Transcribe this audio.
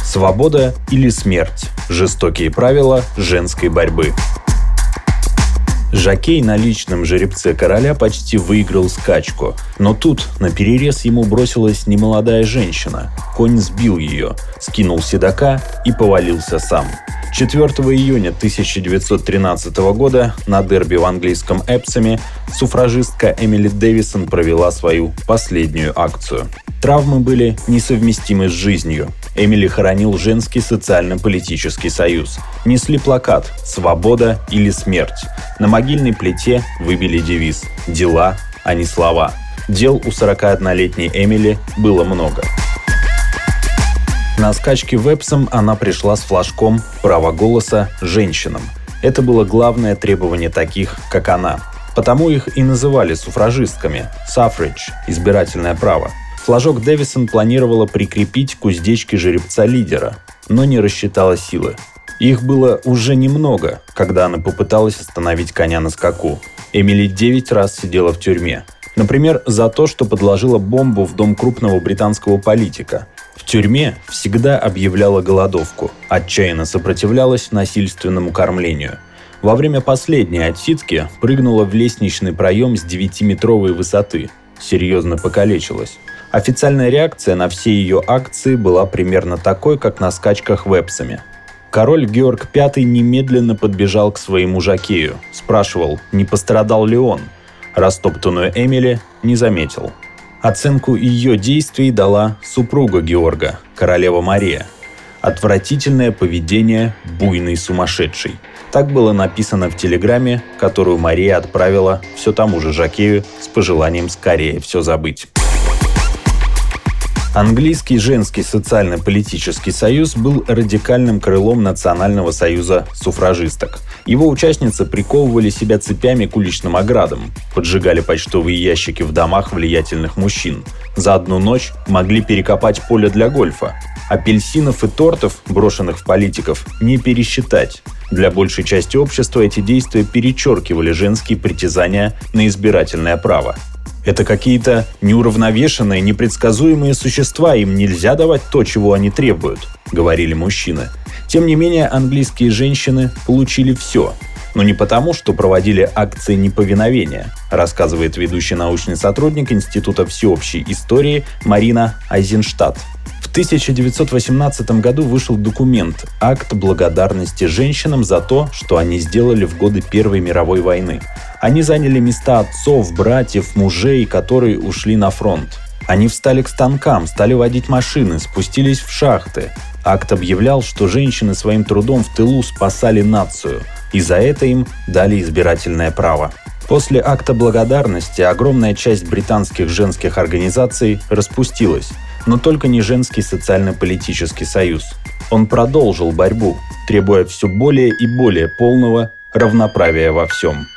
Свобода или смерть? Жестокие правила женской борьбы. Жокей на личном жеребце короля почти выиграл скачку, но тут наперерез ему бросилась немолодая женщина. Конь сбил ее, скинул седока и повалился сам. 4 июня 1913 года на дерби в английском Эпсоме суфражистка Эмили Дэвисон провела свою последнюю акцию. Травмы были несовместимы с жизнью. Эмили хоронил женский социально-политический союз. Несли плакат «Свобода или смерть». На могильной плите выбили девиз «Дела, а не слова». Дел у 41-летней Эмили было много. На скачке в Эпсом она пришла с флажком «Право голоса женщинам». Это было главное требование таких, как она. Потому их и называли суфражистками – «suffrage» – избирательное право. Флажок Дэвисон планировала прикрепить к уздечке жеребца лидера, но не рассчитала силы. Их было уже немного, когда она попыталась остановить коня на скаку. Эмили 9 раз сидела в тюрьме. Например, за то, что подложила бомбу в дом крупного британского политика. В тюрьме всегда объявляла голодовку, отчаянно сопротивлялась насильственному кормлению. Во время последней отсидки прыгнула в лестничный проем с 9-метровой высоты. Серьезно покалечилась. Официальная реакция на все ее акции была примерно такой, как на скачках в Эпсоме. Король Георг V немедленно подбежал к своему жокею, спрашивал, не пострадал ли он. Растоптанную Эмили не заметил. Оценку ее действий дала супруга Георга, королева Мария. «Отвратительное поведение буйной сумасшедшей». Так было написано в телеграмме, которую Мария отправила все тому же жокею с пожеланием скорее все забыть. Английский женский социально-политический союз был радикальным крылом Национального союза суфражисток. Его участницы приковывали себя цепями к уличным оградам, поджигали почтовые ящики в домах влиятельных мужчин. За одну ночь могли перекопать поле для гольфа. Апельсинов и тортов, брошенных в политиков, не пересчитать. Для большей части общества эти действия перечеркивали женские притязания на избирательное право. Это какие-то неуравновешенные, непредсказуемые существа, им нельзя давать то, чего они требуют, говорили мужчины. Тем не менее, английские женщины получили все. Но не потому, что проводили акции неповиновения, рассказывает ведущий научный сотрудник Института всеобщей истории Марина Айзенштадт. В 1918 году вышел документ «Акт благодарности женщинам за то, что они сделали в годы Первой мировой войны». Они заняли места отцов, братьев, мужей, которые ушли на фронт. Они встали к станкам, стали водить машины, спустились в шахты. Акт объявлял, что женщины своим трудом в тылу спасали нацию, и за это им дали избирательное право. После акта благодарности огромная часть британских женских организаций распустилась, но только не женский социально-политический союз. Он продолжил борьбу, требуя все более и более полного равноправия во всем.